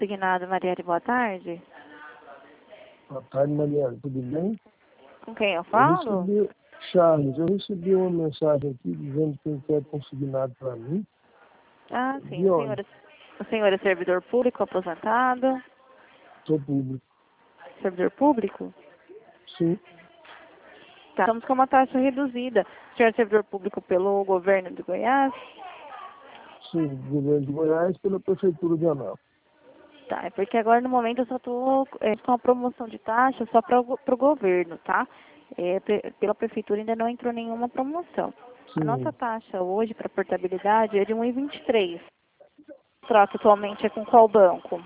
consignado, Marielle, boa tarde. Boa tarde, Marielle, tudo bem? Com quem eu falo? Charles, eu recebi uma mensagem aqui dizendo que quer consignado para mim. Ah, sim. De O onde? senhor é servidor público aposentado? Sou público. Servidor público? Sim, Tá. Estamos com uma taxa reduzida. O senhor é servidor público pelo governo de Goiás? sim, do governo de Goiás pela prefeitura de Anápolis. Tá, é porque agora no momento eu só estou com a promoção de taxa só para o governo, tá? Pela prefeitura ainda não entrou nenhuma promoção. A nossa Sim, taxa hoje para portabilidade é de 1,23. Troca atualmente é com qual banco?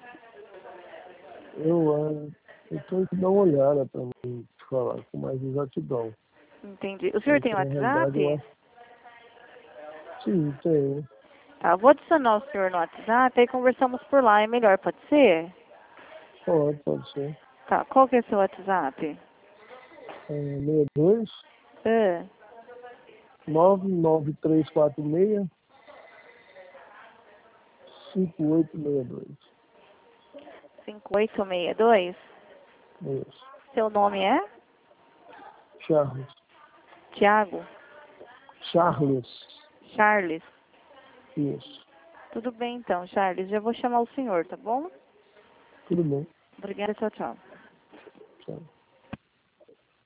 eu tenho que dar uma olhada para mim te falar com mais exatidão. Entendi. O senhor tem Na realidade, eu WhatsApp? acho. Sim, tenho. Tá, eu vou adicionar o senhor no WhatsApp e conversamos por lá. É melhor, pode ser? Pode ser. Tá, qual que é o seu WhatsApp? 62 Ah, 99346 5862. 5862. Isso. Seu nome é? Charles. Tiago? Charles. Charles? Isso. Tudo bem então, Charles. Já vou chamar o senhor, tá bom? Tudo bem. Obrigada, tchau, tchau. Tchau.